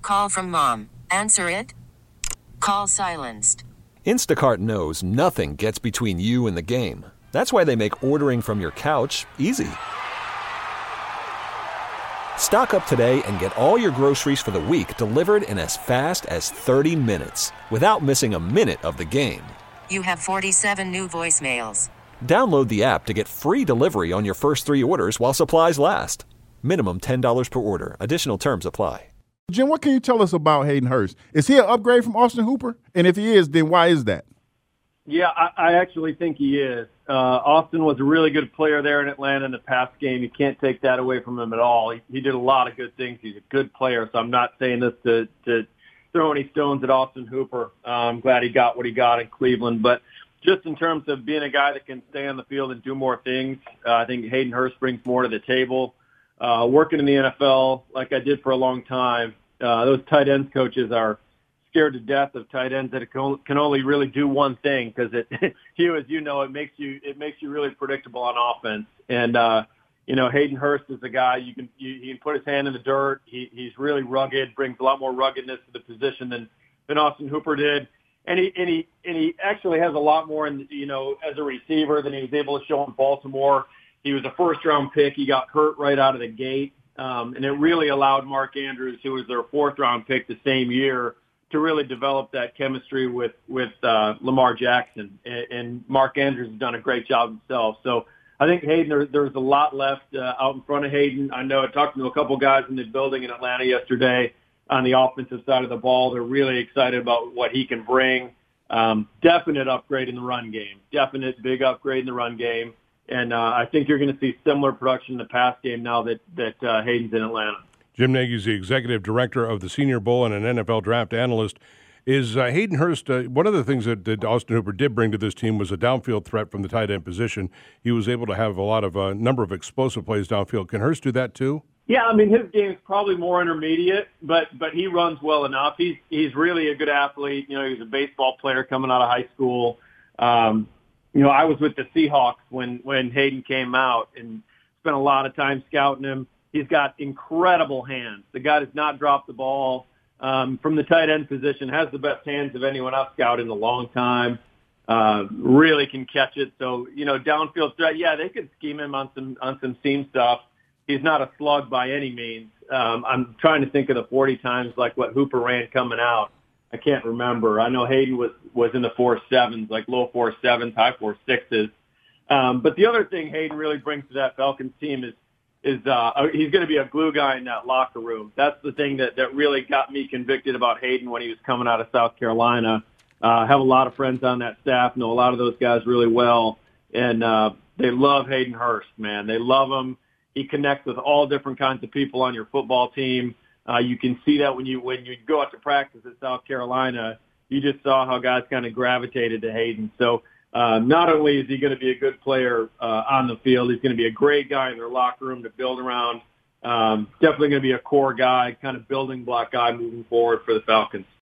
Call from mom. Answer it. Call silenced. Instacart knows nothing gets between you and the game. That's why they make ordering from your couch easy. Stock up today and get all your groceries for the week delivered in as fast as 30 minutes without missing a minute of the game. You have 47 new voicemails. Download the app to get free delivery on your first 3 orders while supplies last. Minimum $10 per order. Additional terms apply. Jim, what can you tell us about Hayden Hurst? Is he an upgrade from Austin Hooper? And if he is, then why is that? Yeah, I actually think he is. Austin was a really good player there in Atlanta in the past game. You can't take that away from him at all. He did a lot of good things. He's a good player, so I'm not saying this to throw any stones at Austin Hooper. I'm glad he got what he got in Cleveland. But just in terms of being a guy that can stay on the field and do more things, I think Hayden Hurst brings more to the table. Working in the NFL like I did for a long time, those tight ends coaches are scared to death of tight ends that can only really do one thing because Hugh, as you know, it makes you really predictable on offense. And Hayden Hurst is a guy you can put his hand in the dirt. He's really rugged, brings a lot more ruggedness to the position than Austin Hooper did. And he actually has a lot more as a receiver than he was able to show in Baltimore. He was a first-round pick. He got hurt right out of the gate. And it really allowed Mark Andrews, who was their fourth-round pick the same year, to really develop that chemistry with Lamar Jackson. And Mark Andrews has done a great job himself. So I think Hayden, there's a lot left out in front of Hayden. I know I talked to a couple guys in the building in Atlanta yesterday on the offensive side of the ball. They're really excited about what he can bring. Definite upgrade in the run game. Definite big upgrade in the run game. And I think you're going to see similar production in the pass game now that Hayden's in Atlanta. Jim Nagy is the executive director of the Senior Bowl and an NFL draft analyst. Is Hayden Hurst, one of the things that Austin Hooper did bring to this team was a downfield threat from the tight end position. He was able to have a number of explosive plays downfield. Can Hurst do that too? Yeah, I mean, his game's probably more intermediate, but he runs well enough. He's really a good athlete. He was a baseball player coming out of high school. I was with the Seahawks when Hayden came out and spent a lot of time scouting him. He's got incredible hands. The guy does not drop the ball. From the tight end position, has the best hands of anyone I've scouted in a long time. Really can catch it. So, downfield threat, yeah, they could scheme him on some seam stuff. He's not a slug by any means. I'm trying to think of the 40 times like what Hooper ran coming out. I can't remember. I know Hayden was in the 4.7s, like low 4.7s, high 4.6s. But the other thing Hayden really brings to that Falcons team is he's going to be a glue guy in that locker room. That's the thing that really got me convicted about Hayden when he was coming out of South Carolina. Have a lot of friends on that staff, know a lot of those guys really well, and they love Hayden Hurst, man. They love him. He connects with all different kinds of people on your football team. You can see that when you go out to practice at South Carolina. You just saw how guys kind of gravitated to Hayden. So not only is he going to be a good player on the field, he's going to be a great guy in their locker room to build around. Definitely going to be a core guy, kind of building block guy moving forward for the Falcons.